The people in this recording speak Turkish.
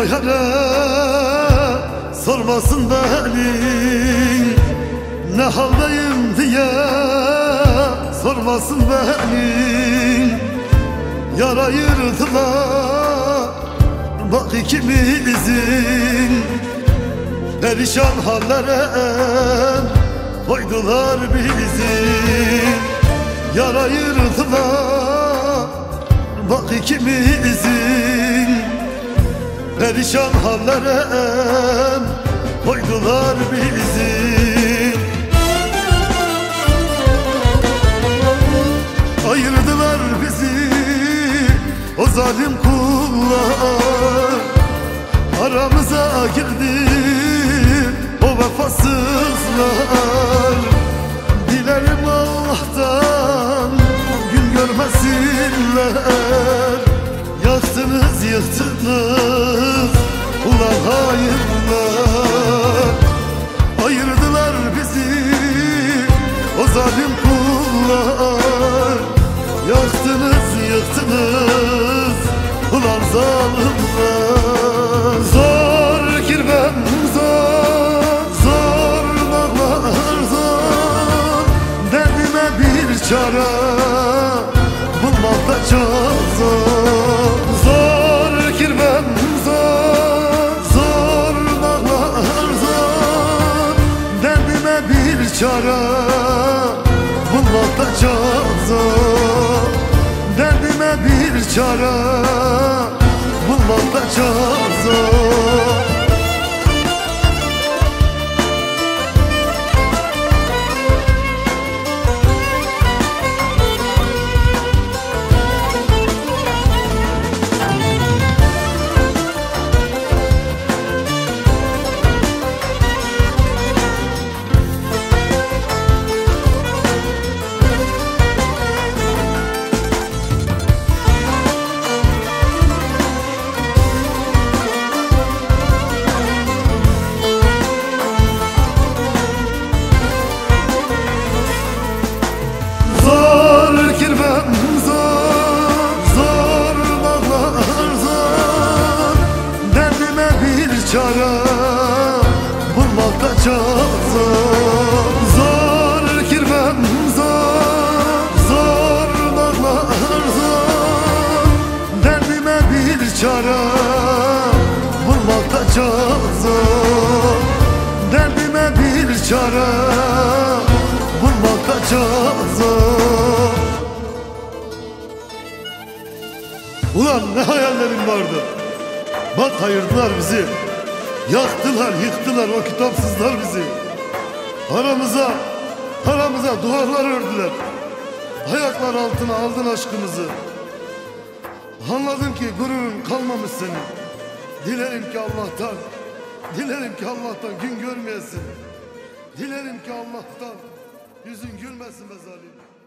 o yâre sormasın beni, ne haldeyim diye sormasın beni. Yara yırtılar bak ikimizin, perişan hallere koydular bizi. Yara yırtılar bak ikimizin, perişan hallere koydular bizi. Ayırdılar bizi o zalim kullar, aramıza girdi o vefasızlar. Dilerim Allah'tan gün görmesinler. Yaktınız yıktınız ulan hainler. Ayırdılar bizi o zalim kullar, yaktınız yıktınız ulan zalimler. Zor kirvem zor, zor dağlar zor, derdime bir çare bulmakta çok zor. Zor kirvem zor, zor dağlar zor, derdime bir çare bulmakta çok zor. Derdime bir çare bulmakta çok zor. Çare bulmakta çok zor. Zor kirvem zor, zor dağlar zor, derdime bir çare bulmakta çok zor. Derdime bir çare bulmakta çok zor. Ulan ne hayallerim vardı, bak ayırdılar bizi. Yaktılar, yıktılar o kitapsızlar bizi. Aramıza duvarlar ördüler. Ayaklar altına aldın aşkımızı. Anladım ki gururun kalmamış senin. Dilerim ki Allah'tan gün görmeyesin. Dilerim ki Allah'tan yüzün gülmesin be zalim.